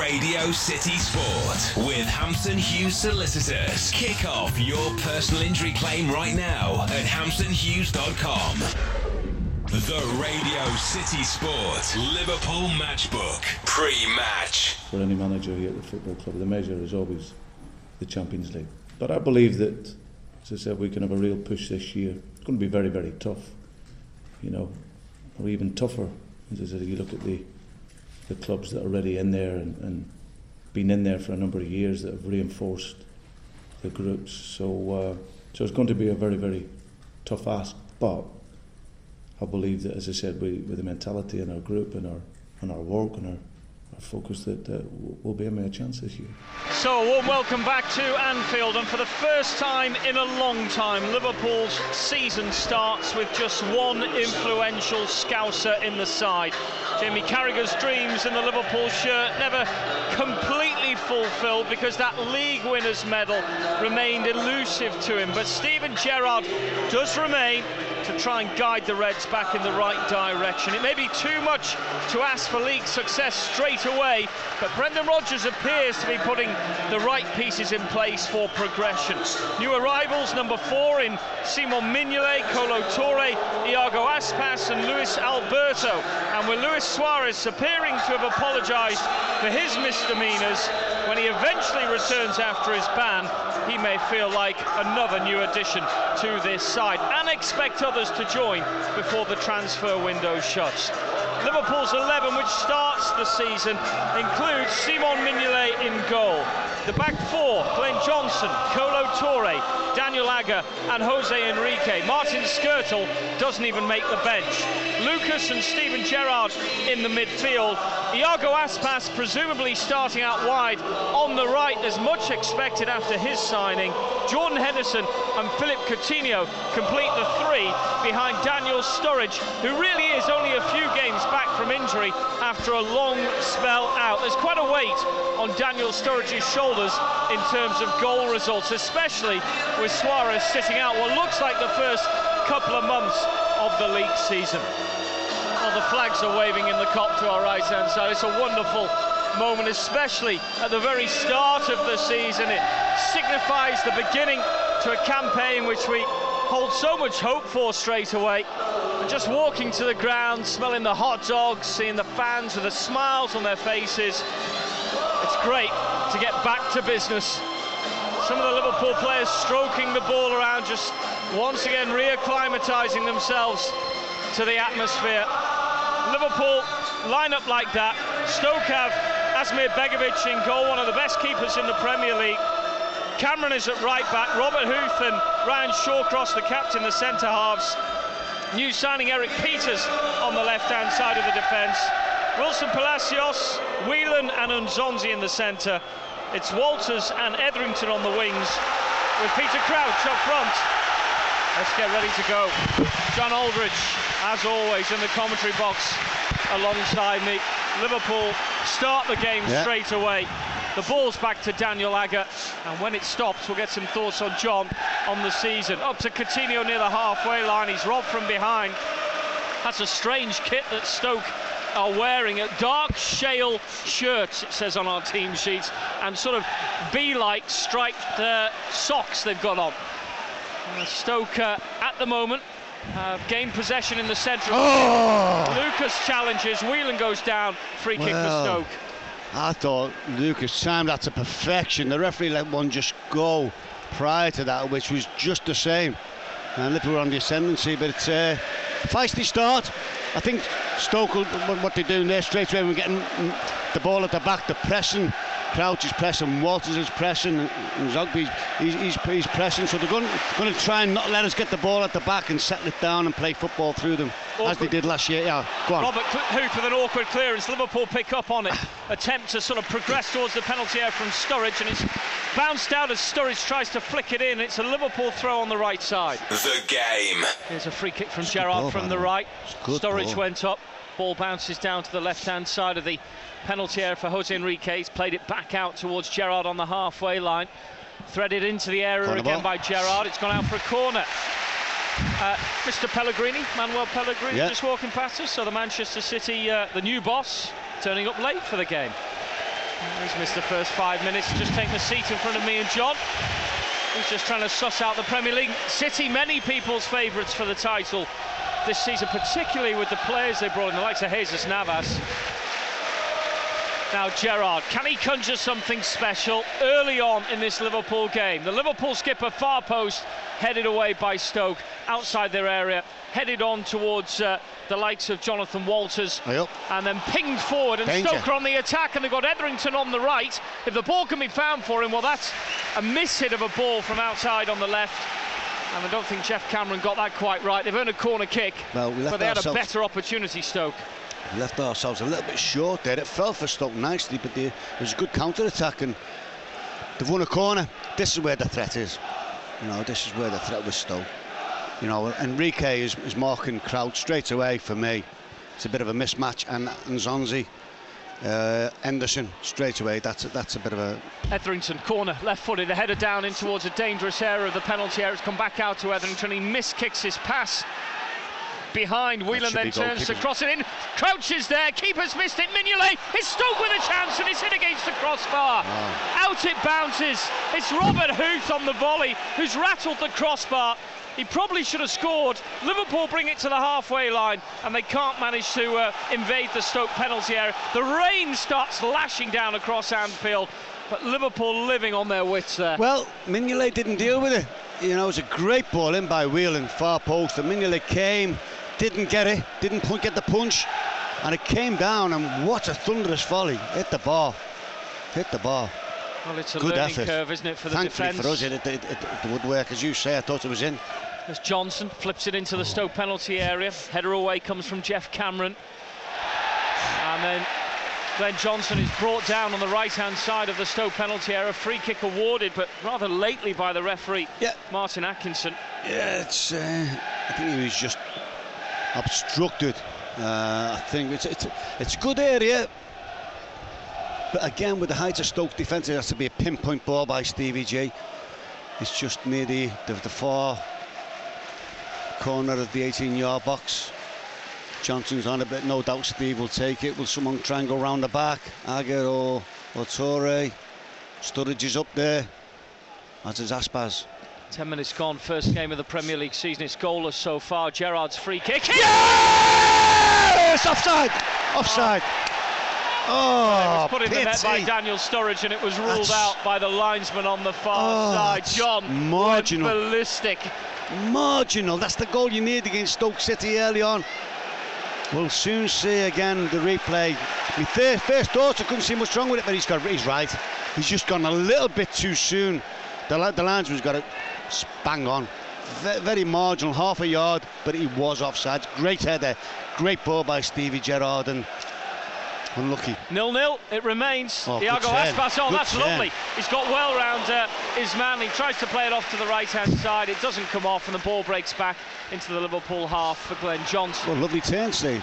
Radio City Sport with Hampton Hughes Solicitors. Kick off your personal injury claim right now at hamptonhughes.com. The Radio City Sport Liverpool Matchbook pre-match. For any manager here at the football club, the measure is always the Champions League. But I believe that, as I said, we can have a real push this year. It's going to be very, very tough, or even tougher. As I said, if you look at the clubs that are already in there and been in there for a number of years that have reinforced the groups. So it's going to be a very, very tough ask. But I believe that, as I said, with the mentality in our group and our work and our focus, that we'll be having a chance this year. So a warm welcome back to Anfield, and for the first time in a long time, Liverpool's season starts with just one influential Scouser in the side. Jamie Carragher's dreams in the Liverpool shirt never completely fulfilled because that league winners medal remained elusive to him, but Steven Gerrard does remain to try and guide the Reds back in the right direction. It may be too much to ask for league success straight away, but Brendan Rodgers appears to be putting the right pieces in place for progression. New arrivals, number 4 in Simon Mignolet, Kolo Touré, Iago Aspas and Luis Alberto, and with Luis Suarez appearing to have apologised for his misdemeanours, when he eventually returns after his ban, he may feel like another new addition to this side, and expect others to join before the transfer window shuts. Liverpool's 11, which starts the season, includes Simon Mignolet in goal. The back 4, Glenn Johnson, Kolo Touré, Daniel Agger and Jose Enrique. Martin Skrtel doesn't even make the bench. Lucas and Steven Gerrard in the midfield. Iago Aspas presumably starting out wide on the right. There's much expected after his signing. Jordan Henderson and Philippe Coutinho complete the 3 behind Daniel Sturridge, who really is only a few games back from injury after a long spell out. There's quite a weight on Daniel Sturridge's shoulders in terms of goal results, especially with Suarez sitting out what looks like the first couple of months of the league season. Well, the flags are waving in the Kop to our right-hand side. It's a wonderful moment, especially at the very start of the season. It signifies the beginning to a campaign which we hold so much hope for straight away. And just walking to the ground, smelling the hot dogs, seeing the fans with the smiles on their faces, it's great to get back to business. Some of the Liverpool players stroking the ball around, just once again reacclimatising themselves to the atmosphere. Liverpool line up like that. Stoke have Asmir Begovic in goal, one of the best keepers in the Premier League. Cameron is at right back. Robert Huth and Ryan Shawcross, the captain, the centre halves. New signing Eric Peters on the left-hand side of the defence. Wilson Palacios, Whelan and Nzonzi in the centre. It's Walters and Etherington on the wings, with Peter Crouch up front. Let's get ready to go. John Aldridge, as always, in the commentary box alongside me. Liverpool start the game straight away. The ball's back to Daniel Agger, and when it stops, we'll get some thoughts on John on the season. Up to Coutinho near the halfway line. He's robbed from behind. That's a strange kit that Stoke are wearing, a dark shale shirt, it says on our team sheets, and sort of bee-like striped socks they've got on. Stoke at the moment gained possession in the centre. Lucas challenges, Whelan goes down, free kick for Stoke. I thought Lucas timed that to perfection. The referee let one just go prior to that, which was just the same. And Liverpool were on the ascendancy, but it's a feisty start. I think Stoke, what they're doing there straight away, we're getting the ball at the back, the pressing. Crouch is pressing, Walters is pressing, and Zogby he's pressing, so they're going to try and not let us get the ball at the back and settle it down and play football through them, as they did last year. Yeah, go on. Robert Huth with an awkward clearance. Liverpool pick up on it, attempt to sort of progress towards the penalty area from Sturridge, and it's bounced out as Sturridge tries to flick it in. It's a Liverpool throw on the right side. The game. Here's a free kick from Gerrard from the right. Sturridge went up, ball bounces down to the left-hand side of the penalty area for Jose Enrique. He's played it back out towards Gerrard on the halfway line. Threaded into the area again by Gerrard. It's gone out for a corner. Mr. Pellegrini, Manuel Pellegrini, just walking past us. So the Manchester City, the new boss, turning up late for the game. He's missed the first 5 minutes, just taking a seat in front of me and John. He's just trying to suss out the Premier League. City, many people's favourites for the title this season, particularly with the players they brought in, the likes of Jesus Navas. Now Gerrard, can he conjure something special early on in this Liverpool game? The Liverpool skipper, far post, headed away by Stoke, outside their area, headed on towards the likes of Jonathan Walters, and then pinged forward, and Danger. Stoke are on the attack, and they've got Etherington on the right. If the ball can be found for him, well, that's a miss-hit of a ball from outside on the left, and I don't think Jeff Cameron got that quite right. They've earned a corner kick, well, but they had a better opportunity, Stoke. We left ourselves a little bit short there. It fell for Stoke nicely, but it was a good counter-attack, and they've won a corner. This is where the threat is. You know, this is where the threat was Stoke. You know, Enrique is marking Crouch straight away for me. It's a bit of a mismatch, and Nzonzi, Henderson straight away. That's a bit of a... Etherington, corner, left-footed, a header down in towards a dangerous area of the penalty area. It's come back out to Etherington. He miskicks his pass behind. Whelan then turns to cross it in. Crouch is there, keeper's missed it. Mignolet, it's Stoke with a chance, and it's hit against the crossbar. Out it bounces. It's Robert Huth on the volley who's rattled the crossbar. He probably should have scored. Liverpool bring it to the halfway line, and they can't manage to invade the Stoke penalty area. The rain starts lashing down across Anfield, but Liverpool living on their wits there. Well, Mignolet didn't deal with it. You know, it was a great ball in by Whelan, far post, and Mignolet came, didn't get it, didn't get the punch, and it came down, and what a thunderous volley. Hit the bar. Well, it's a good learning effort. Curve, isn't it, for the Thankfully defence? for us, it would work, as you say. I thought it was in. As Johnson flips it into the Stoke penalty area. Header away comes from Jeff Cameron. And then Glenn Johnson is brought down on the right-hand side of the Stoke penalty area. Free kick awarded, but rather lately by the referee, Martin Atkinson. Yeah, it's. I think he was just obstructed. I think it's a good area. But again, with the height of Stoke defence, it has to be a pinpoint ball by Stevie G. It's just near the far corner of the 18-yard box. Johnson's on a bit, no doubt Steve will take it. Will someone try and go round the back? Agger or Toure? Sturridge is up there, as is Aspas. 10 minutes gone, first game of the Premier League season. It's goalless so far. Gerrard's free kick. Yes! Offside! Offside! It was put in the net by Daniel Sturridge, and it was ruled out by the linesman on the far side. John, marginal. Ballistic. Marginal. That's the goal you need against Stoke City early on. We'll soon see again the replay. My first thoughts, I couldn't see much wrong with it, but he's right. He's just gone a little bit too soon. The linesman's got it bang on. Very marginal, half a yard, but he was offside. Great header, great ball by Stevie Gerrard, and unlucky. 0-0 it remains. Oh, Iago Aspas, that's turn. lovely. He's got well round his man. He tries to play it off to the right-hand side. It doesn't come off, and the ball breaks back into the Liverpool half for Glenn Johnson. Well, lovely turn, Steve.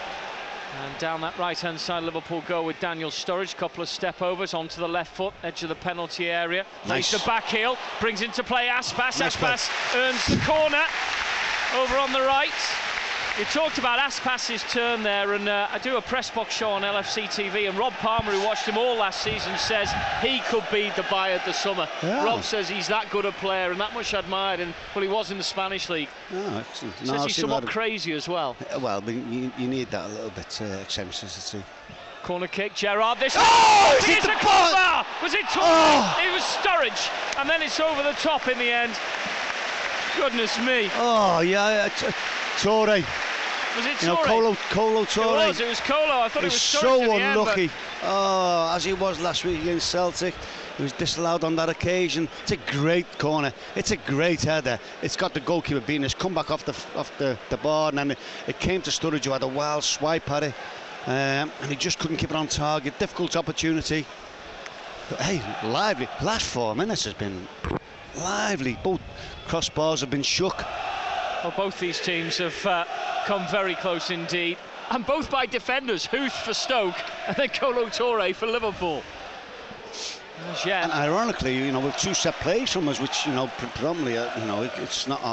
And down that right-hand side, Liverpool go with Daniel Sturridge. Couple of step-overs onto the left foot, edge of the penalty area. Nice. Lays the back heel, brings into play Aspas. Nice Aspas earns the corner over on the right. You talked about Aspas's turn there, and I do a press box show on LFC TV, and Rob Palmer, who watched him all last season, says he could be the buy of the summer. Yeah. Rob says he's that good a player and that much admired, and well, he was in the Spanish league. Oh, excellent. Says he's somewhat crazy as well. Well, but you need that a little bit eccentricity. Corner kick, Gerrard. This. Oh, it's hit the a crossbar! Was it Toure? Oh. It was Sturridge, and then it's over the top in the end. Goodness me. Oh, yeah, Toure. Was it Toure? You know, Colo Toure. It was Colo. I thought it was Sturridge so in the end, unlucky. As he was last week against Celtic. He was disallowed on that occasion. It's a great corner. It's a great header. It's got the goalkeeper beating his comeback off the bar, and then it came to Sturridge, who had a wild swipe at it, and he just couldn't keep it on target. Difficult opportunity. But hey, lively. Last 4 minutes has been lively. Both crossbars have been shook. Well, both these teams have come very close indeed, and both by defenders. Huth for Stoke and then Colo Toure for Liverpool. As yet. And ironically, you know, with 2 set plays from us, which, you know, predominantly, you know, it's not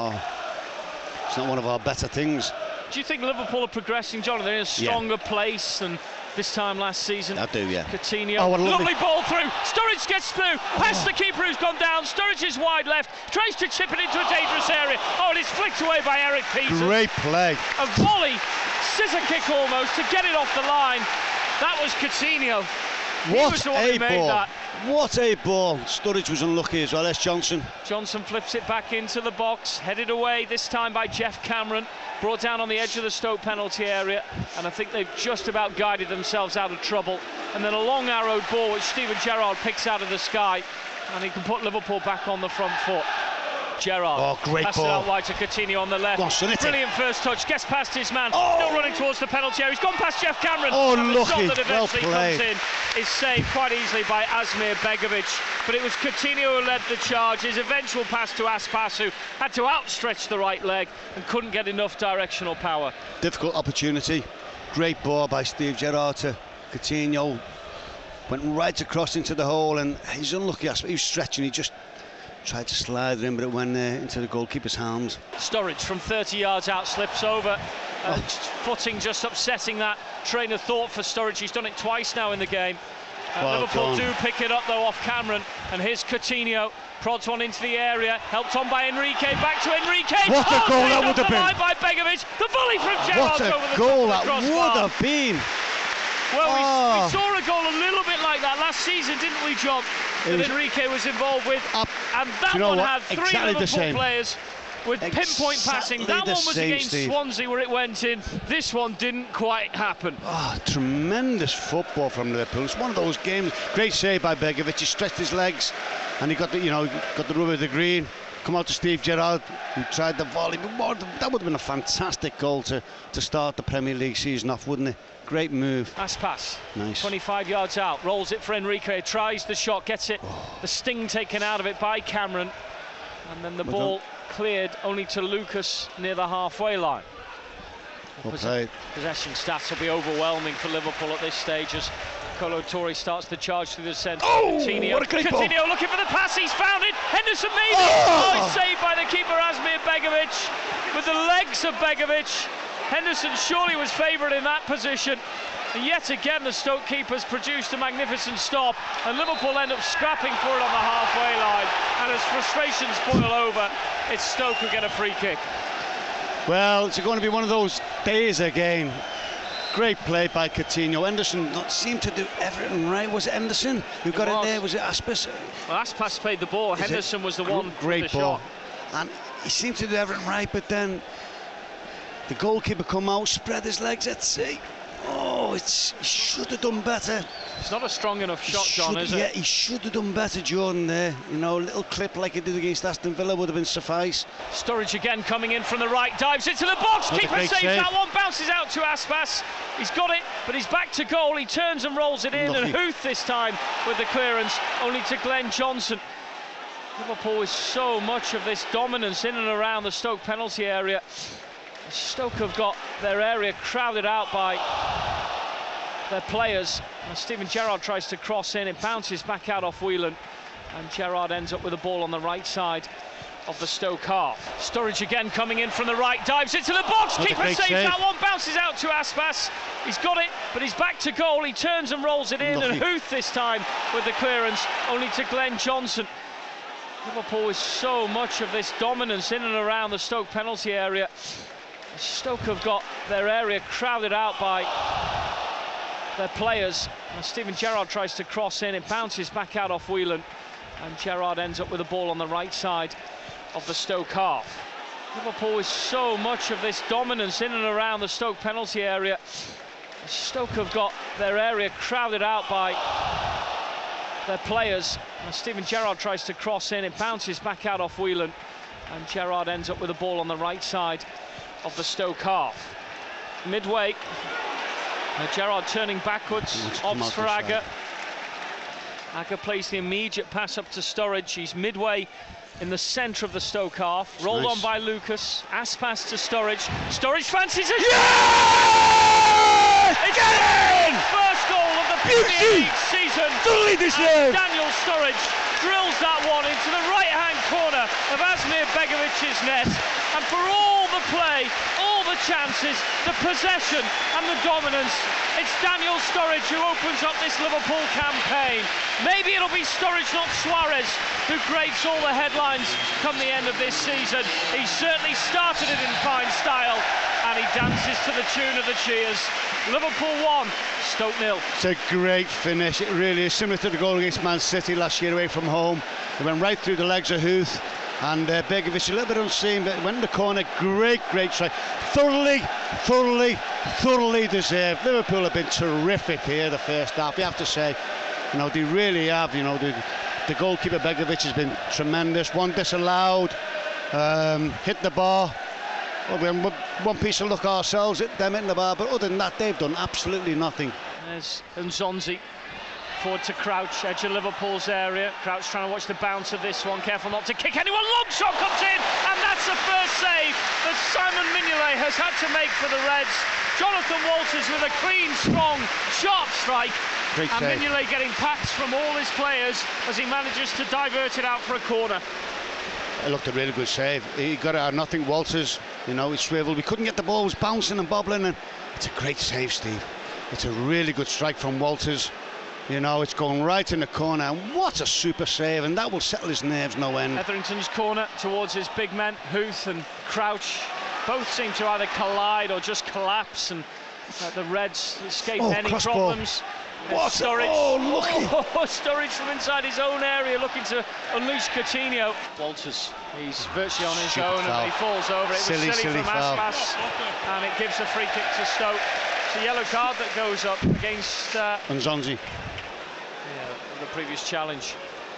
one of our better things. Do you think Liverpool are progressing, John? They're in a stronger place, and this time last season. I do, yeah. Coutinho, Oh, what a lovely ball through. Sturridge gets through, past the keeper who's gone down. Sturridge is wide left, tries to chip it into a dangerous area. Oh, and it's flicked away by Eric Peters. Great play. A volley, scissor kick almost, to get it off the line. That was Coutinho. What a ball. What a ball. Sturridge was unlucky as well. That's Johnson. Johnson flips it back into the box, headed away this time by Jeff Cameron, brought down on the edge of the Stoke penalty area, and I think they've just about guided themselves out of trouble. And then a long arrowed ball which Steven Gerrard picks out of the sky, and he can put Liverpool back on the front foot. Gerrard, oh, great passes ball. out wide to Coutinho on the left. Brilliant first touch, gets past his man, still running towards the penalty area. He's gone past Jeff Cameron. Oh, and the shot lucky, that eventually well played. comes in is saved quite easily by Asmir Begovic. But it was Coutinho who led the charge. His eventual pass to Aspas, who had to outstretch the right leg and couldn't get enough directional power. Difficult opportunity. Great ball by Steve Gerrard to Coutinho. Went right across into the hole, and he's unlucky. He was stretching, he just tried to slide it in, but it went into the goalkeeper's hands. Sturridge from 30 yards out slips over. Footing just upsetting that train of thought for Sturridge. He's done it twice now in the game. Liverpool do pick it up though off Cameron, and here's Coutinho. Prods one into the area, helped on by Enrique, back to Enrique. What a goal that would have been! By Begovic, the volley from Gerrard over the top of the crossbar. What a goal that would have been! Well, we saw a goal a little bit like that last season, didn't we, John? That Enrique was involved with, and that one had three exactly Liverpool players with pinpoint passing. That one was against Swansea where it went in. This one didn't quite happen. Tremendous football from Liverpool. It's one of those games. Great save by Begovic. He stretched his legs, and he got the rub of the green. Come out to Steve Gerrard, who tried the volley. But that would have been a fantastic goal to start the Premier League season off, wouldn't it? Great move. Aspas, nice. 25 yards out, rolls it for Enrique, tries the shot, gets it, the sting taken out of it by Cameron, and then the ball cleared only to Lucas near the halfway line. Possession stats will be overwhelming for Liverpool at this stage as Kolo Touré starts the charge through the centre. Coutinho looking for the pass, he's found it. Henderson made it. It's saved by the keeper Asmir Begovic with the legs of Begovic. Henderson surely was favourite in that position. And yet again the Stoke keepers produced a magnificent stop, and Liverpool end up scrapping for it on the halfway line, and as frustrations boil over, it's Stoke who get a free kick. Well, it's going to be one of those days again. Great play by Coutinho. Henderson seemed to do everything right. Was it Henderson who got it there? Was it Aspas? Well, Aspas played the ball. Henderson was the one. Great ball. And he seemed to do everything right, but then the goalkeeper come out, spread his legs at sea. He should have done better. It's not a strong enough shot, John, is it? Yeah, he should have done better, Jordan, there. A little clip like he did against Aston Villa would have been suffice. Sturridge again coming in from the right, dives into the box. Keeper saves that one, bounces out to Aspas. He's got it, but he's back to goal. He turns and rolls it in, and Huth this time with the clearance, only to Glenn Johnson. Liverpool with so much of this dominance in and around the Stoke penalty area. Stoke have got their area crowded out by their players. Steven Gerrard tries to cross in, it bounces back out off Whelan, and Gerrard ends up with the ball on the right side of the Stoke half. Sturridge again coming in from the right, dives into the box. Keeper saves that one, bounces out to Aspas. He's got it, but he's back to goal. He turns and rolls it in, and Huth this time with the clearance, only to Glenn Johnson. Liverpool with so much of this dominance in and around the Stoke penalty area. Stoke have got their area crowded out by their players. Steven Gerrard tries to cross in, it bounces back out off Whelan, and Gerrard ends up with the ball on the right side of the Stoke half. Liverpool with so much of this dominance in and around the Stoke penalty area. Stoke have got their area crowded out by their players. Steven Gerrard tries to cross in, it bounces back out off Whelan, and Gerrard ends up with the ball on the right side of the Stoke half. Midway, Gerrard turning backwards, opts for Agger. Agger plays the immediate pass up to Sturridge. He's midway in the centre of the Stoke half, rolled on by Lucas. Aspas to Sturridge. Sturridge fancies it. Yes! It's the first goal of the Premier League season. Daniel Sturridge drills that one into the right-hand corner of Asmir Begovic's net, and for all the play, all the chances, the possession and the dominance. It's Daniel Sturridge who opens up this Liverpool campaign. Maybe it'll be Sturridge, not Suarez, who grates all the headlines come the end of this season. He certainly started it in fine style, and he dances to the tune of the cheers. Liverpool 1, Stoke 0. It's a great finish, it really is, similar to the goal against Man City last year away from home. It went right through the legs of Huth, and Begovic a little bit unseen, but went in the corner. Great strike, thoroughly deserved. Liverpool have been terrific here the first half, you have to say. You know, they really have. You know, the goalkeeper Begovic has been tremendous. One disallowed, hit the bar. Well, we had one piece of luck ourselves, hit them hitting the bar, but other than that, they've done absolutely nothing. There's Nzonzi. Forward to Crouch, edge of Liverpool's area. Crouch trying to watch the bounce of this one, careful not to kick anyone. Long shot comes in, and that's the first save that Simon Mignolet has had to make for the Reds. Jonathan Walters with a clean, strong, sharp strike. Great and save. Mignolet getting pats from all his players as he manages to divert it out for a corner. It looked a really good save. He got it out of nothing. Walters, you know, he swiveled. We couldn't get the ball, it was bouncing and bobbling, and it's a great save, Steve. It's a really good strike from Walters. You know, it's going right in the corner, and what a super save, and that will settle his nerves no end. Etherington's corner towards his big men, Huth and Crouch. Both seem to either collide or just collapse, and the Reds escape any problems. What? Sturridge. Sturridge from inside his own area looking to unleash Coutinho. Walters, he's virtually on his own, foul. and he falls over. It was silly from foul. Aspas, and it gives a free kick to Stoke. It's a yellow card that goes up against Nzonzi. The previous challenge.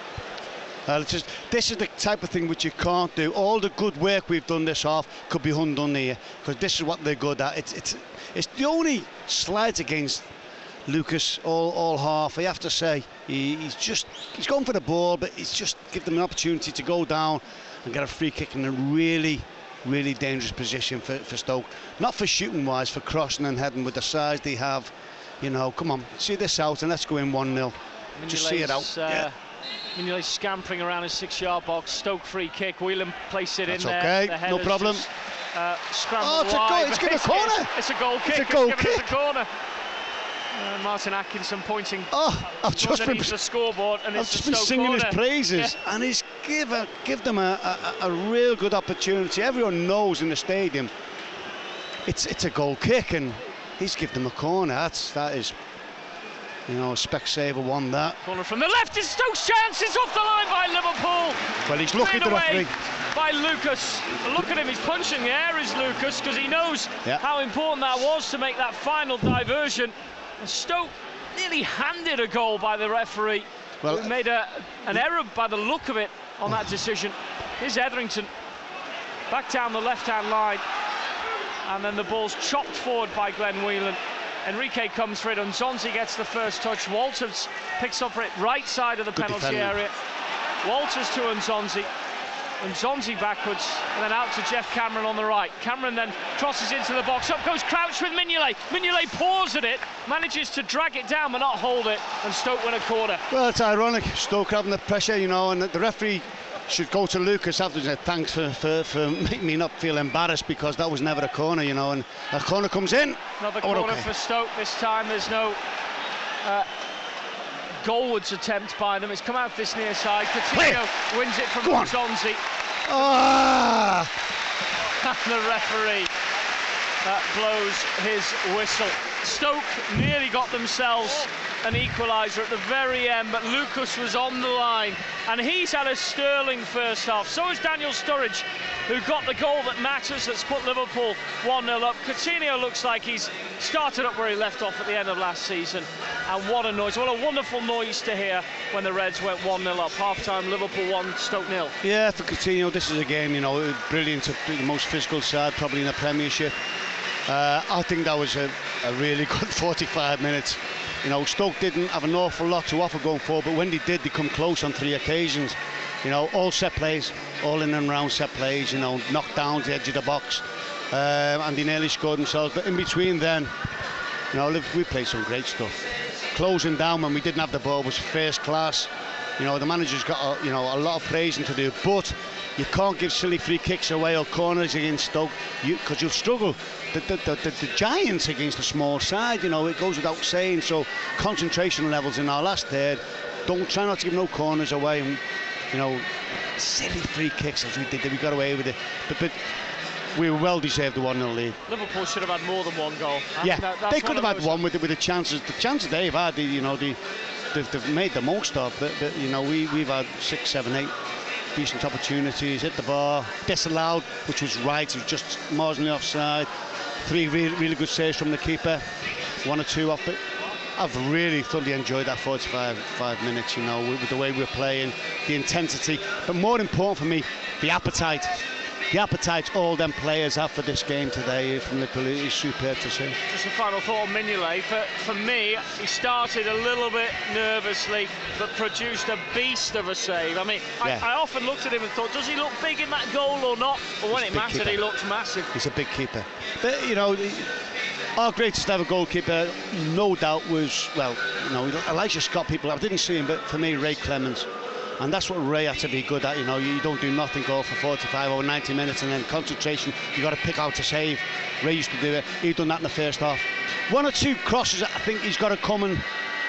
This is the type of thing which you can't do. All the good work we've done this half could be undone here, because this is what they're good at. It's the only slides against Lucas all half. I have to say he's going for the ball, but he's just give them an opportunity to go down and get a free kick in a really dangerous position for Stoke. Not for shooting wise, for crossing and heading with the size they have. You know, come on, see this out and let's go in 1-0. Just see it out. Mignolet scampering around his 6-yard box. Stoke free kick. Whelan placed it in there. Okay, no problem. Scrambled it's wide. It's a corner. It's a goal kick. It's a goal kick. It's a corner. Martin Atkinson pointing. I've just been the scoreboard, and I've just been singing his praises, and he's give them a real good opportunity. Everyone knows in the stadium it's a goal kick, and he's given them a corner. That is. You know, Specsavers won that. Corner from the left is Stoke's chance. It's off the line by Liverpool. Well, he's lucky the referee. By Lucas. Look at him, he's punching the air, is Lucas, because he knows how important that was to make that final diversion. And Stoke nearly handed a goal by the referee. Well, who made an error by the look of it on that decision. Here's Etherington back down the left-hand line, and then the ball's chopped forward by Glenn Whelan. Enrique comes for it, and Nzonzi gets the first touch. Walters picks up for it right side of the penalty area. Walters to Nzonzi. Nzonzi backwards, and then out to Jeff Cameron on the right. Cameron then crosses into the box. Up goes Crouch with Mignolet. Mignolet paws at it, manages to drag it down but not hold it, and Stoke win a corner. Well, it's ironic. Stoke having the pressure, you know, and the referee should go to Lucas after and say thanks for making me not feel embarrassed, because that was never a corner, you know, and a corner comes in. Another corner for Stoke. This time there's no goalwards attempt by them. It's come out this near side. Coutinho wins it from Nzonzi. And the referee blows his whistle. Stoke nearly got themselves an equaliser at the very end, but Lucas was on the line, and he's had a sterling first half. So has Daniel Sturridge, who got the goal that matters, that's put Liverpool 1-0 up. Coutinho looks like he's started up where he left off at the end of last season, and what a noise, what a wonderful noise to hear when the Reds went 1-0 up. Half-time, Liverpool 1, Stoke 0. Yeah, for Coutinho, this is a game, you know, brilliant, the most physical side probably in the Premiership. I think that was a really good 45 minutes. You know, Stoke didn't have an awful lot to offer going forward, but when they did, they come close on 3 occasions. You know, all set plays, all in and round set plays, you know, knocked down to the edge of the box, and they nearly scored themselves. But in between then, you know, we played some great stuff. closing down when we didn't have the ball was first class. You know, the manager's got a lot of praising to do, but you can't give silly free kicks away or corners against Stoke because you'll struggle. The Giants against the small side, you know, it goes without saying. So concentration levels in our last third. Try not to give no corners away, and you know, silly free kicks as we did. We got away with it, but we well deserved the 1-0 lead. Liverpool should have had more than one goal. Yeah, they could have had one with the chances. The chances they've had, they've made the most of. You know, we've had 6, 7, 8 decent opportunities, hit the bar, disallowed, which was right. It was just marginally offside. 3 really good saves from the keeper, 1 or 2 off it. I've really thoroughly enjoyed that 45 minutes, you know, with the way we're playing, the intensity, but more important for me, the appetite. The appetite all them players have for this game today from Liverpool is superb to see. Just a final thought on Mignolet. For me, he started a little bit nervously, but produced a beast of a save. I mean, yeah. I often looked at him and thought, does he look big in that goal or not? But when it mattered, keeper. He looked massive. He's a big keeper. But, you know, our greatest ever goalkeeper, no doubt, was, well, you know, Elijah Scott, I didn't see him, but for me, Ray Clemens. And that's what Ray had to be good at, you know, you don't do nothing, go for 45 or 90 minutes and then concentration, you got to pick out a save. Ray used to do it, he'd done that in the first half. 1 or 2 crosses, I think he's got to come and,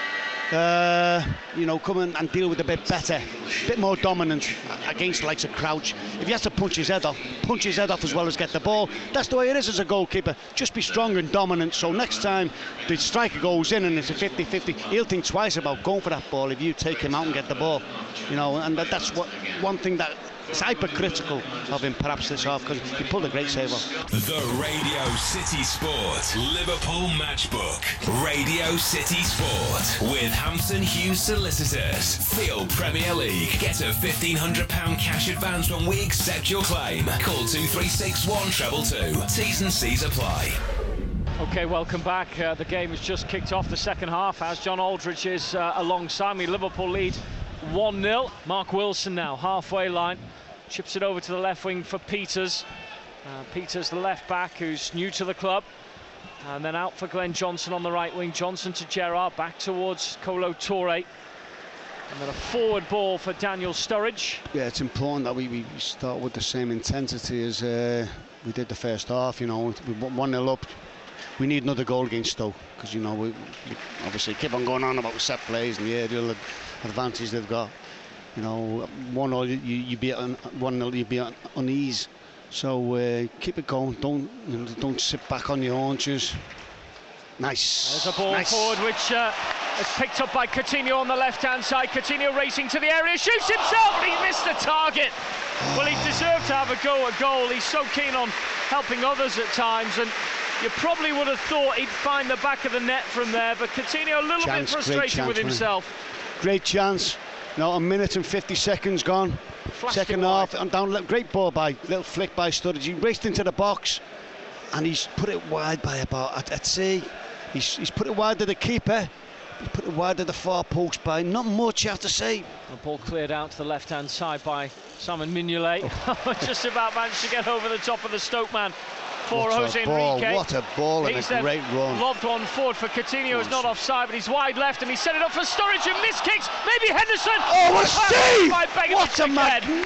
come and deal with a bit better, a bit more dominant against the likes of Crouch. If he has to punch his head off as well as get the ball. That's the way it is as a goalkeeper, just be strong and dominant, so next time the striker goes in and it's a 50-50, he'll think twice about going for that ball if you take him out and get the ball, you know, and that's one thing that is hypercritical of him perhaps this half, because he pulled a great save off. The Radio City Sport Liverpool Matchbook. Radio City Sport with Hampton Hughes Solicitors. Feel Premier League. Get a £1,500 cash advance when we accept your claim. Call 2361 222. T's and C's apply. Okay, welcome back. The game has just kicked off the second half as John Aldridge is alongside me. Liverpool lead 1-0. Mark Wilson now, halfway line. Chips it over to the left wing for Peters. Peters, the left back, who's new to the club. And then out for Glenn Johnson on the right wing. Johnson to Gerrard, back towards Kolo Touré. And then a forward ball for Daniel Sturridge. Yeah, it's important that we start with the same intensity as we did the first half. You know, we 1-0 up. We need another goal against Stoke, because, you know, we obviously keep on going on about set plays and the aerial advantage they've got. You know, 1-0 you be on 1-0 you be on unease. So keep it going. Don't sit back on your haunches. Nice. There's a ball forward which is picked up by Coutinho on the left-hand side. Coutinho racing to the area, shoots himself, and he missed the target. Well, he deserved to have a go at goal. He's so keen on helping others at times, and you probably would have thought he'd find the back of the net from there, but Coutinho a little bit frustrated with himself. Great chance. Now 1 minute and 50 seconds gone. Flashed second half, and down, great ball by, little flick by Sturridge. He raced into the box, and he's put it wide by about, I'd say, he's put it wide to the keeper. He put it wide to the far post by, not much you have to say. The ball cleared out to the left-hand side by Simon Mignolet. Just about managed to get over the top of the Stoke man. For Jose Enrique. What a ball and a great run. Lobbed one forward for Coutinho, who's not offside, but he's wide left, and he set it up for Sturridge, and missed kicks. Maybe Henderson. Oh, what a save! What a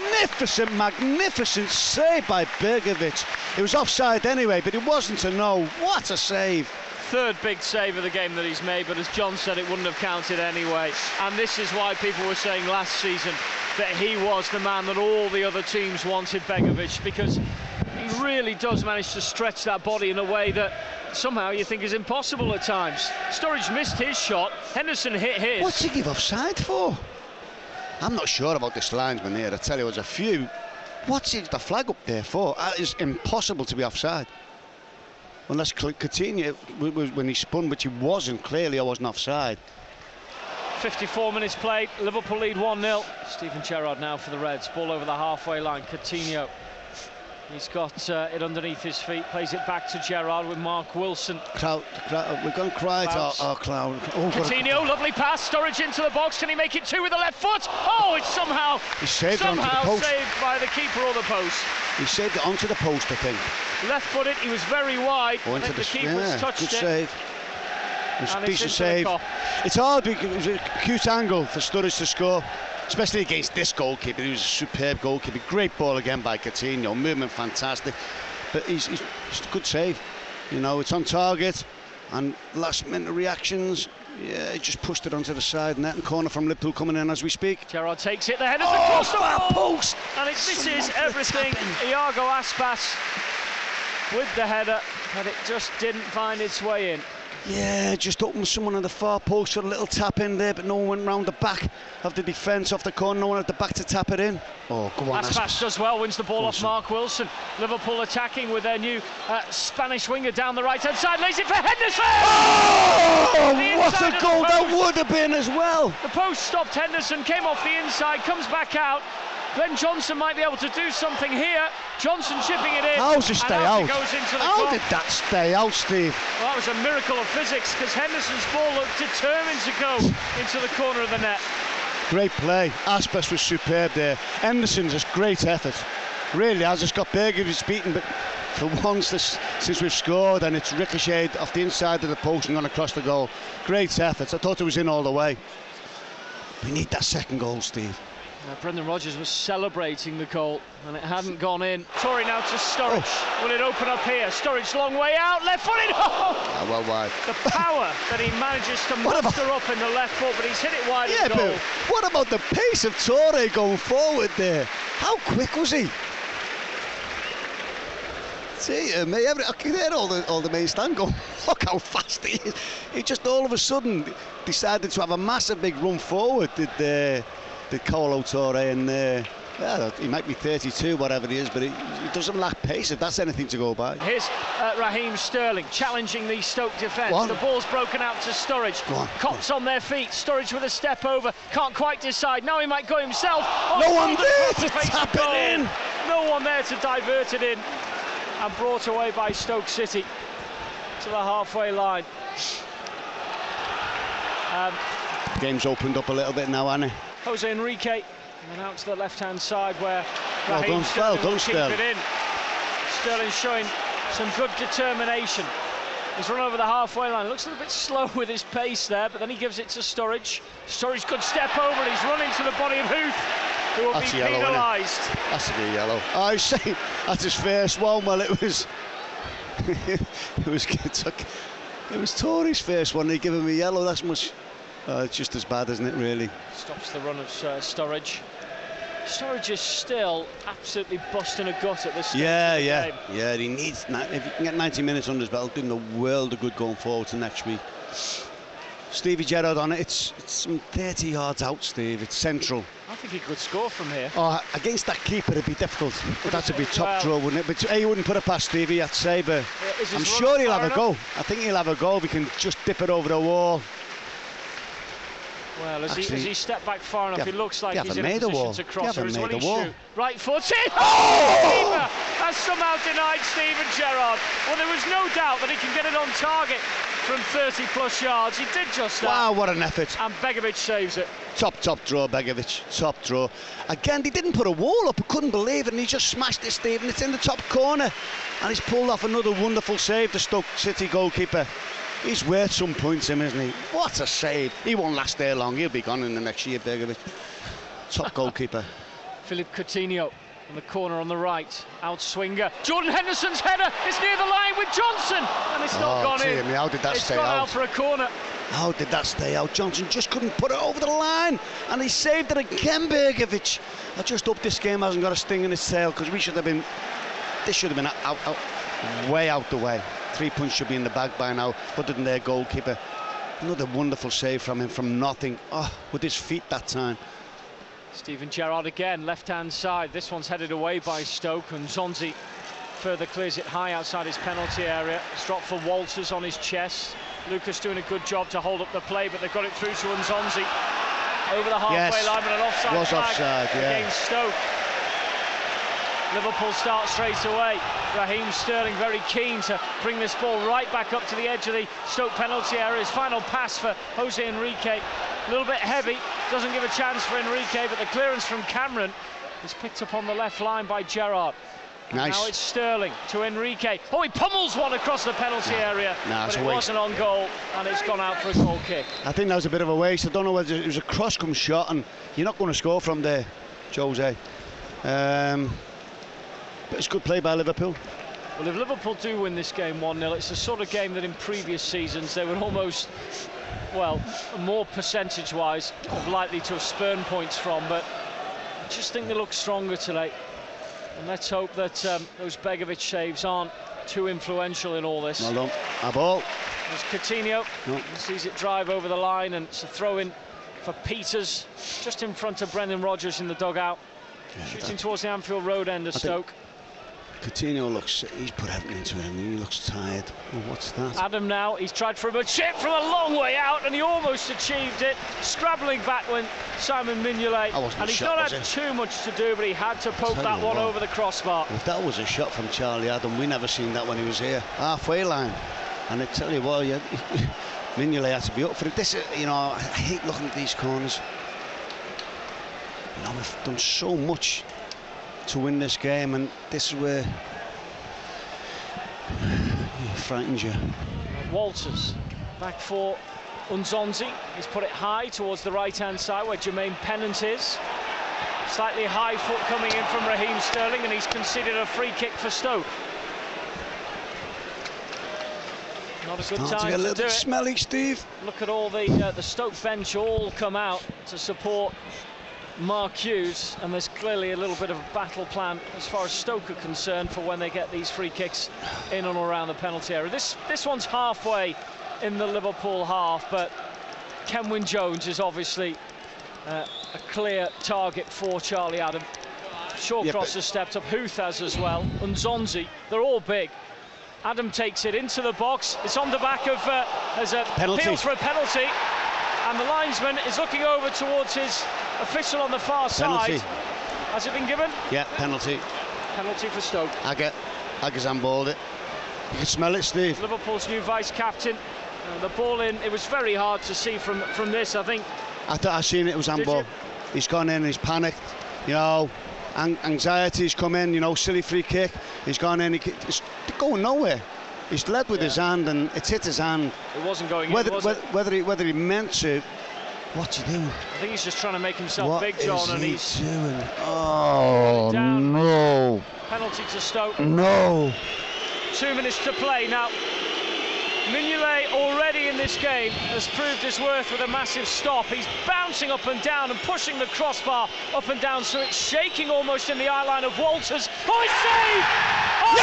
magnificent save by Begovic. It was offside anyway, but it wasn't to know. What a save! Third big save of the game that he's made, but as John said, it wouldn't have counted anyway. And this is why people were saying last season that he was the man that all the other teams wanted, Begovic, because he really does manage to stretch that body in a way that somehow you think is impossible at times. Sturridge missed his shot, Henderson hit his. What's he give offside for? I'm not sure about this linesman here. I tell you, there's a few. What's the flag up there for? It is impossible to be offside. Unless Coutinho, when he spun, which he wasn't, clearly I wasn't offside. 54 minutes played, Liverpool lead 1-0. Steven Gerrard now for the Reds, ball over the halfway line, Coutinho. He's got it underneath his feet, plays it back to Gerrard with Mark Wilson. We're going to cry to our Cloud. Oh, Coutinho, lovely pass, Sturridge into the box, can he make it 2 with the left foot? Oh, it's somehow saved by the keeper or the post. He saved it onto the post, I think. Left-footed, he was very wide. I think the keeper's touched good it. Save. It was a decent save. It's hard because it was a cute angle for Sturridge to score, especially against this goalkeeper. He was a superb goalkeeper. Great ball again by Coutinho, movement fantastic. But he's a good save. You know, it's on target, and last minute reactions. Yeah, he just pushed it onto the side net, and corner from Liverpool coming in as we speak. Gerrard takes it, the header's across the far ball, post. And this is everything. Iago Aspas with the header, but it just didn't find its way in. Yeah, just opened someone on the far post for a little tap in there, but no one went round the back of the defence off the corner, no one at the back to tap it in. Oh, go on, Aspas does well, wins the ball off Mark Wilson. Liverpool attacking with their new Spanish winger down the right-hand side, lays it for Henderson! Oh, what a goal that would have been as well! The post stopped Henderson, came off the inside, comes back out. Glenn Johnson might be able to do something here. Johnson chipping it in. How's it stay out? Goes into the How did that stay out, Steve? Well, that was a miracle of physics, because Henderson's ball looked determined to go into the corner of the net. Great play. Aspas was superb there. Henderson's a great effort. Really has. Just got Begovic beaten, but for once since we've scored and it's ricocheted off the inside of the post and gone across the goal. Great effort. I thought it was in all the way. We need that second goal, Steve. Brendan Rodgers was celebrating the goal and it hadn't gone in. Torrey now to Sturridge. Oh. Will it open up here? Sturridge long way out, left footed. Oh! Well wide. The power that he manages to muster up in the left foot, but he's hit it wide of goal. But what about the pace of Torrey going forward there? How quick was he? See, I can hear all the main stand going, look how fast he is. He just all of a sudden decided to have a massive big run forward, did Kolo Touré, and yeah, he might be 32, whatever he is, but he doesn't lack pace, if that's anything to go by. Here's Raheem Sterling challenging the Stoke defence. The ball's broken out to Sturridge. Cops on their feet. Sturridge with a step over. Can't quite decide. Now he might go himself. Oh, no one there to tap it in. No one there to divert it in. And brought away by Stoke City to the halfway line. Game's opened up a little bit now, hasn't it? Jose Enrique, and out to the left-hand side where Raheem Sterling will keep it in. Sterling showing some good determination. He's run over the halfway line. Looks a little bit slow with his pace there, but then he gives it to Sturridge. Sturridge could step over, and he's running to the body of Huth, who will be penalised. That's a good yellow. I was saying that's his first one. Well, it was Tory's first one. They give him a yellow. That's much. It's just as bad, isn't it, really? Stops the run of Sturridge. Sturridge is still absolutely busting a gut at this stage of the game. Yeah, he needs, if he can get 90 minutes under his belt, doing the world of good going forward to next week. Stevie Gerrard on it, it's some 30 yards out, Steve, it's central. I think he could score from here. Oh, against that keeper it'd be difficult, but that would be top draw, wouldn't it? But he wouldn't put it past Stevie, I'd say, but I'm sure he'll have a go. I think he'll have a go if he can just dip it over the wall. Well, as he stepped back far enough, it looks like he's in a position to cross. He hasn't made a wall. Right foot in! Oh! Keeper has somehow denied Steven Gerrard. Well, there was no doubt that he can get it on target from 30-plus yards. He did just that. Wow, what an effort. And Begovic saves it. Top draw, Begovic. Top draw. Again, he didn't put a wall up. I couldn't believe it, and he just smashed it, Steve, and it's in the top corner. And he's pulled off another wonderful save, the Stoke City goalkeeper. He's worth some points, him, isn't he? What a save. He won't last there long. He'll be gone in the next year, Begovic. Top goalkeeper. Philippe Coutinho in the corner on the right. Out swinger. Jordan Henderson's header is near the line with Johnson. And it's not gone in. How did that stay out? It's gone out for a corner. How did that stay out? Johnson just couldn't put it over the line. And he saved it again, Begovic. I just hope this game hasn't got a sting in its tail, because this should have been way out the way. 3 points should be in the bag by now, other than their goalkeeper. Another wonderful save from him from nothing. Oh, with his feet that time. Steven Gerrard again, left-hand side. This one's headed away by Stoke, and Zonzi further clears it high outside his penalty area. It's dropped for Walters on his chest. Lucas doing a good job to hold up the play, but they've got it through to Nzonzi. Over the halfway line, but an offside flag against Stoke. Liverpool start straight away. Raheem Sterling very keen to bring this ball right back up to the edge of the Stoke penalty area. His final pass for Jose Enrique. A little bit heavy, doesn't give a chance for Enrique, but the clearance from Cameron is picked up on the left line by Gerrard. Nice. Now it's Sterling to Enrique. Oh, he pummels one across the penalty area, but it wasn't on goal, and it's gone out for a goal kick. I think that was a bit of a waste. I don't know whether it was a cross-come shot, and you're not going to score from there, Jose. But it's good play by Liverpool. Well, if Liverpool do win this game 1-0, it's the sort of game that in previous seasons they would almost, well, more percentage-wise, likely to have spurned points from, but I just think they look stronger today. And let's hope that those Begovic saves aren't too influential in all this. Well done. A ball. There's Coutinho. No. He sees it drive over the line, and it's a throw-in for Peters, just in front of Brendan Rodgers in the dugout. Yeah, shooting towards the Anfield Road end of Stoke. Coutinho looks, he's put everything into it, and he looks tired. Oh, what's that? Adam now, he's tried for a chip from a long way out, and he almost achieved it. Scrabbling back when Simon Mignolet, and he's not had too much to do, but he had to poke that one over the crossbar. If that was a shot from Charlie Adam, we never seen that when he was here. Halfway line. And I tell you what, Mignolet had to be up for it. This, you know, I hate looking at these corners. You know, we've done so much to win this game, and this is where it frightens you. Walters back for Unzonzi. He's put it high towards the right-hand side where Jermaine Pennant is. Slightly high foot coming in from Raheem Sterling, and he's conceded a free kick for Stoke. Not a good time to get a little bit smelly, Steve. Look at all the Stoke bench all come out to support Mark Hughes, and there's clearly a little bit of a battle plan as far as Stoke are concerned for when they get these free kicks in and around the penalty area. This one's halfway in the Liverpool half, but Kenwyne Jones is obviously a clear target for Charlie Adam. Shawcross has stepped up, Huth has as well, and Zonzi, they're all big. Adam takes it into the box, it's on the back of there's a appeal for a penalty, and the linesman is looking over towards his official on the far side. Has it been given? Yeah, penalty. Penalty for Stoke. Agazan balled it. You can smell it, Steve. Liverpool's new vice-captain. The ball in, it was very hard to see from this, I think. I thought I seen it was handball. He's gone in, he's panicked, you know, anxiety's come in, you know, silly free kick. He's gone in, it's going nowhere. He's led with his hand, and it's hit his hand. It wasn't going in, whether he meant to. What's he doing? I think he's just trying to make himself big, John, and he's doing? Oh no! Penalty to Stoke. No. 2 minutes to play now. Mignolet already in this game has proved his worth with a massive stop. He's bouncing up and down and pushing the crossbar up and down, so it's shaking almost in the eye line of Walters. Oh, it's saved! Oh!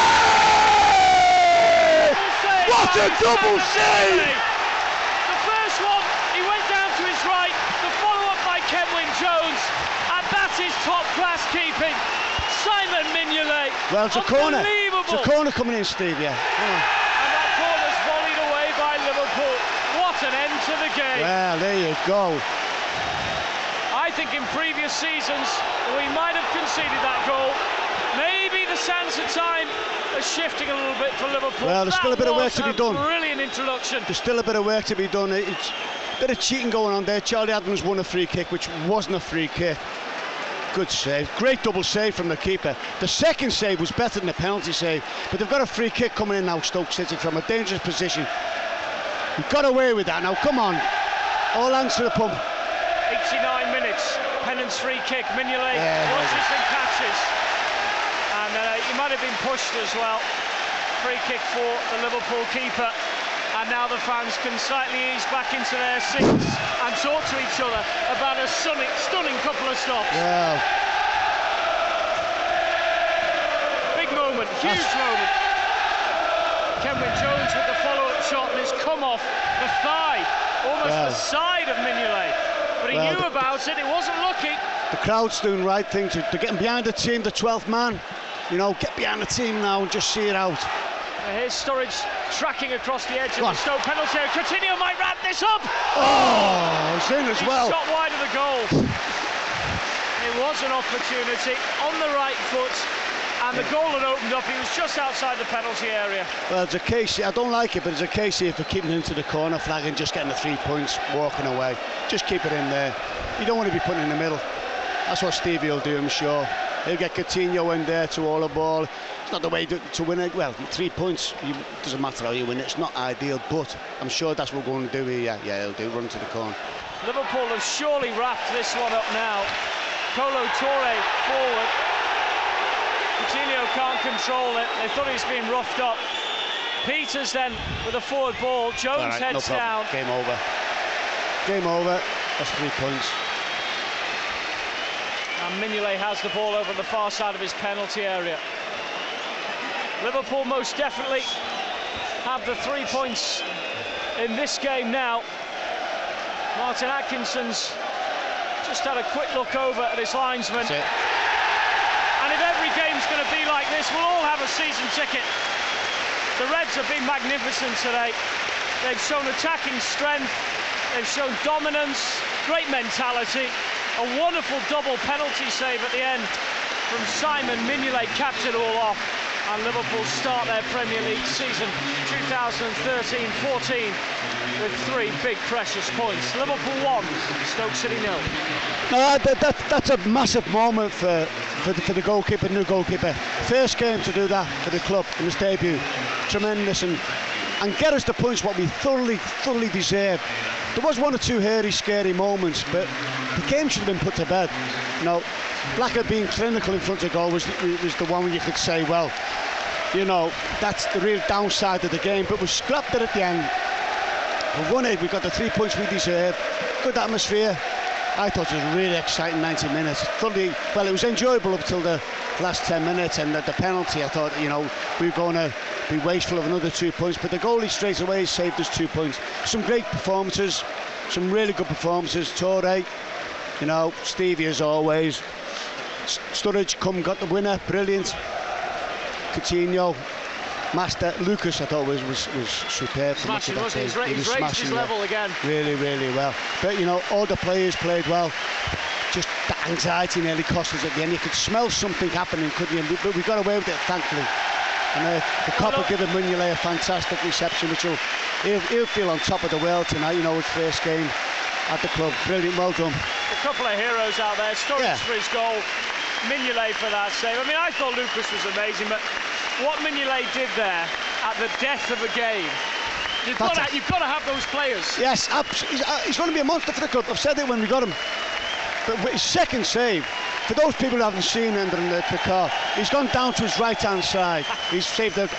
Yay! What a double save! The first one, he went down to his right. The follow-up by Kenwyne Jones, and that is top-class keeping. Simon Mignolet. Well, it's a corner. It's a corner coming in, Steve. Yeah. Liverpool. What an end to the game. Well, there you go. I think in previous seasons we might have conceded that goal. Maybe the sands of time are shifting a little bit for Liverpool. Well, there's still a bit of work to be done. Brilliant introduction. There's still a bit of work to be done. It's a bit of cheating going on there. Charlie Adams won a free kick, which wasn't a free kick. Good save. Great double save from the keeper. The second save was better than the penalty save, but they've got a free kick coming in now, Stoke City, from a dangerous position. He got away with that now, come on. All hands to the pump. 89 minutes, Pennant's free kick, Mignolet watches and catches. And he might have been pushed as well. Free kick for the Liverpool keeper. And now the fans can slightly ease back into their seats and talk to each other about a stunning couple of stops. Yeah. Big moment, huge moment. Kenwyne Jones with the follow-up shot, and it's come off the thigh, almost the side of Mignolet. But he knew about it, wasn't lucky. The crowd's doing the right thing, they're getting behind the team, the 12th man. You know, get behind the team now and just see it out. Here's Sturridge tracking across the edge of the Stoke penalty area. Coutinho might wrap this up. Oh, it's in as well. He's shot wide of the goal. It was an opportunity on the right foot. And the goal had opened up, he was just outside the penalty area. Well, it's a case, I don't like it, but it's a case here for keeping it into the corner flag and just getting the 3 points, walking away. Just keep it in there. You don't want to be putting it in the middle. That's what Stevie will do, I'm sure. He'll get Coutinho in there to all the ball. It's not the way to win it. Well, 3 points, doesn't matter how you win it. It's not ideal, but I'm sure that's what we're going to do here. Yeah, he'll do, run to the corner. Liverpool have surely wrapped this one up now. Kolo Touré forward. Coutinho can't control it. They thought he's been roughed up. Peters then with a forward ball. Jones heads down. Game over. Game over. That's 3 points. And Mignolet has the ball over the far side of his penalty area. Liverpool most definitely have the 3 points in this game now. Martin Atkinson's just had a quick look over at his linesman. That's it. And if every game's going to be like this, we'll all have a season ticket. The Reds have been magnificent today. They've shown attacking strength, they've shown dominance, great mentality, a wonderful double penalty save at the end from Simon Mignolet, capped it all off, and Liverpool start their Premier League season 2013-14 with 3 big precious points. Liverpool 1, Stoke City 0. That's a massive moment for the goalkeeper, new goalkeeper. First game to do that for the club in his debut. Tremendous, and get us the points what we thoroughly deserve. There was 1 or 2 hairy, scary moments, but the game should have been put to bed. You know, lack of being clinical in front of goal was the one where you could say, well, you know, that's the real downside of the game. But we scrapped it at the end. We won it. We got the 3 points we deserve. Good atmosphere. I thought it was a really exciting 90 minutes. Well, it was enjoyable up till the last 10 minutes, and the penalty, I thought, you know, we were going to be wasteful of another 2 points, but the goalie straight away saved us 2 points. Some great performances, some really good performances. Touré, you know, Stevie as always. Sturridge got the winner, brilliant. Coutinho, Master. Lucas, I thought was superb. Smashing, wasn't he? He's raised his level again. Really well. But you know, all the players played well. Just the anxiety nearly cost us at the end. You could smell something happening, couldn't you? But we got away with it, thankfully. And the Copper giving Mignolet a fantastic reception, which he'll feel on top of the world tonight. You know, his first game at the club. Brilliant, well done. A couple of heroes out there. Sturridge for his goal, Mignolet for that save. I mean, I thought Lucas was amazing, but what Mignolet did there at the death of a game, you've got to have those players. Yes, he's going to be a monster for the club. I've said it when we got him. But his second save, for those people who haven't seen him in the car, he's gone down to his right-hand side. He's saved a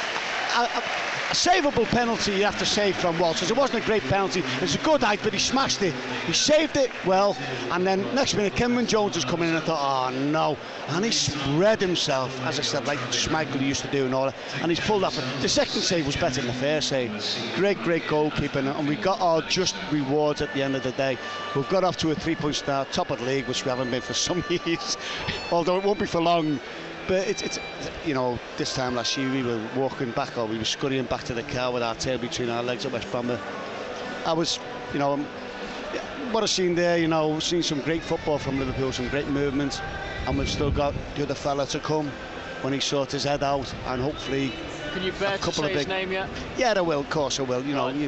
savable penalty you have to save from Walters. It wasn't a great penalty. It's a good height, but he smashed it. He saved it well, and then next minute, Kenwyne Jones was coming in, and I thought, oh no. And he spread himself, as I said, like Schmeichel used to do and all that. And he's pulled off. The second save was better than the first save. Great goalkeeping, and we got our just rewards at the end of the day. We've got off to a 3-point start, top of the league, which we haven't been for some years, although it won't be for long. But it's you know, this time last year we were walking back, or we were scurrying back to the car with our tail between our legs at West Brom. I was, you know, what I've seen there, you know, seen some great football from Liverpool, some great movement, and we've still got the other fella to come when he sorts his head out, and hopefully. Can you bear to say his name yet? Yeah, I will, of course I will. You know,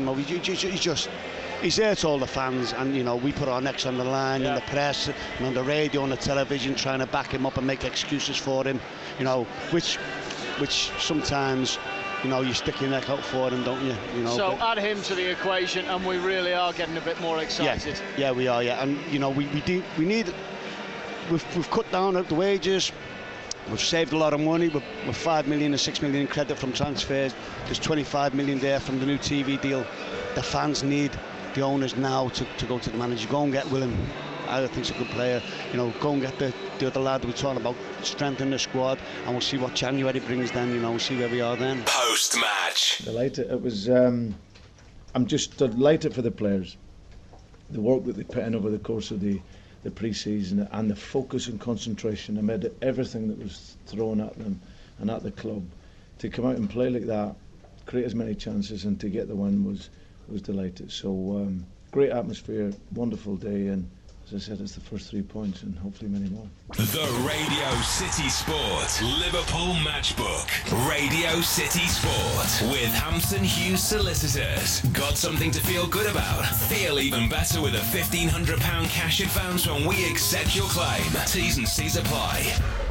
he's there to all the fans, and you know, we put our necks on the line in the press and on the radio and the television, trying to back him up and make excuses for him, you know, which sometimes, you know, you stick your neck out for him, don't you? You know. So add him to the equation, and we really are getting a bit more excited. Yeah, we are. Yeah, and you know, we need. We've cut down the wages. We've saved a lot of money. We're 5 million and 6 million in credit from transfers. There's 25 million there from the new TV deal. The fans need the owners now to go to the manager. Go and get Willem. I think he's a good player. You know, go and get the other lad we're talking about. Strengthen the squad, and we'll see what January brings then. You know, we'll see where we are then. Post-match. Delighted. It was. I'm just delighted for the players. The work that they put in over the course of the pre-season, and the focus and concentration amid everything that was thrown at them and at the club, to come out and play like that, create as many chances, and to get the win was delighted. So great atmosphere, wonderful day, and as I said, it's the first 3 points and hopefully many more. The Radio City Sport Liverpool Matchbook. Radio City Sport with Hampton Hughes Solicitors. Got something to feel good about? Feel even better with a £1,500 cash advance when we accept your claim. T's and C's apply.